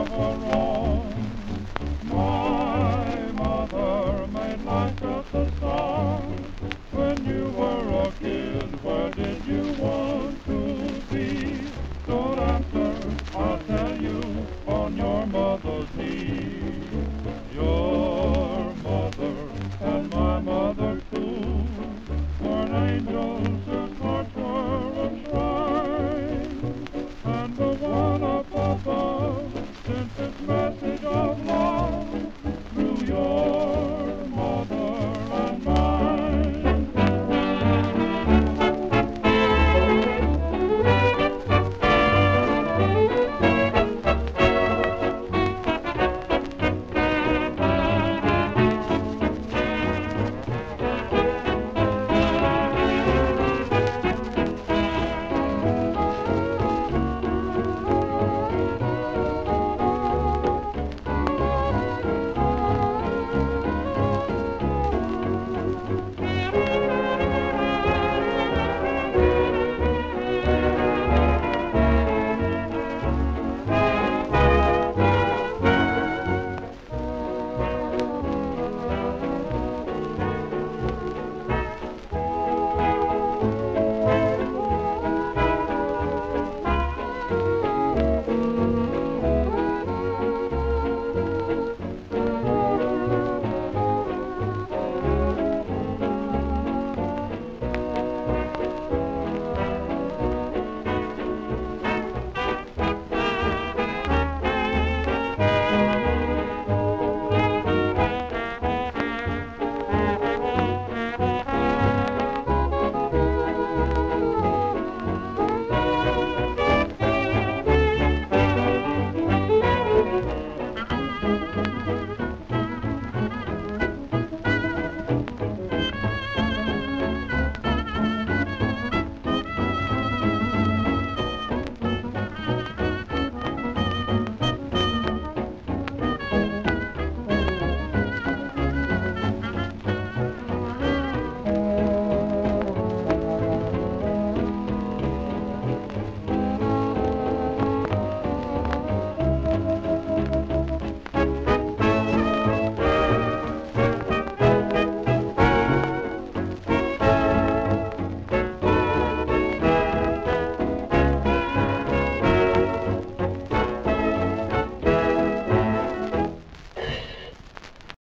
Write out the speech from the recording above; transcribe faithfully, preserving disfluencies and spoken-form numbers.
never wrong. My mother made life just a song. When you were a kid, where did you want to be? Don't answer, I'll tell you, on your mother's knee. Your mother and my mother too were angels whose hearts were enshrined, and the one up above, since it's